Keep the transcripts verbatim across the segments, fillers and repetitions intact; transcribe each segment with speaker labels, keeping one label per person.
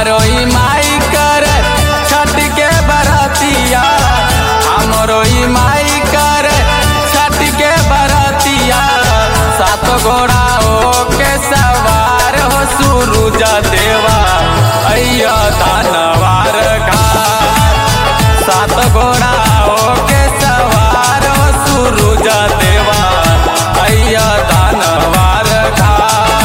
Speaker 1: हमरो ई माई करे छठ के बरतिया, हमरो ई माई करे छठ के बरतिया। सात घोड़ा हो के सवार हो सूरज देवा अइया दानवार घाट। सात घोड़ा हो के सवार हो सूरज देवा अइया दानवार घाट।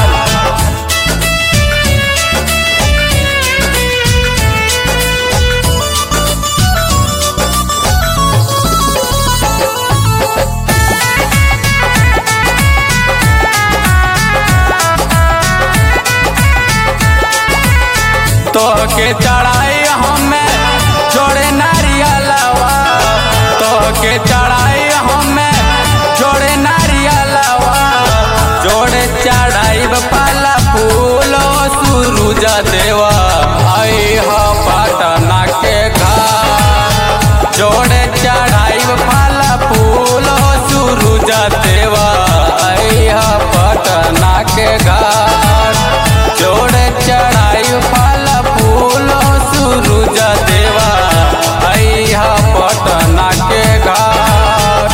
Speaker 1: तो के चढ़ाई हमें जोड़े नारियलवा, तो के चढ़ाई हमें जोड़े नारियलवा। जोड़े चढ़ाई पाला फूल सूरज देवा आई हो पटना के घाट। जोड़े चढ़ाई पाला फूल सूरज देवा आई हो पटना के घाट। जोड़े चढ़ाई पाला फूल सूरज देवा अइहा पटना के घाट।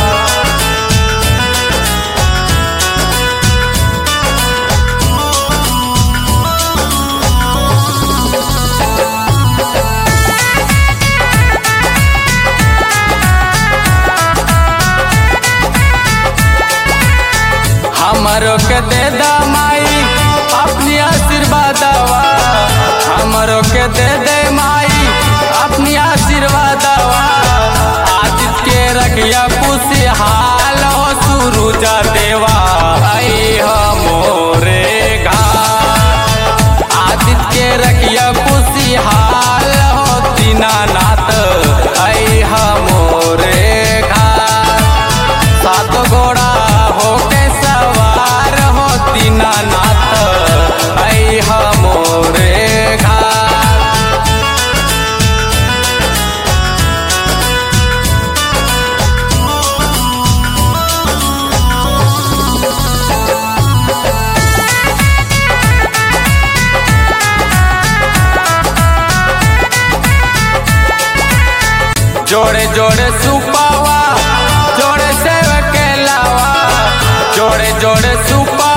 Speaker 1: हमरो के दे दा माई अपनी आशीर्वादवा, हमरो के दे दे माई अपनी आशीर्वादवा। आदित्य के रखिया खुशहाल हो सूरज देवा आई हो मोरे घाट। आदित्य के रखिया खुशहाल हो दीनानाथ आई हो मोरे घाट। सात घोड़ा हो के सवार हो दीनानाथ आई हो मोरे घाट। जोड़े जोड़े सुपावा जोड़े सेव के लावा, जोड़े जोड़े सुपा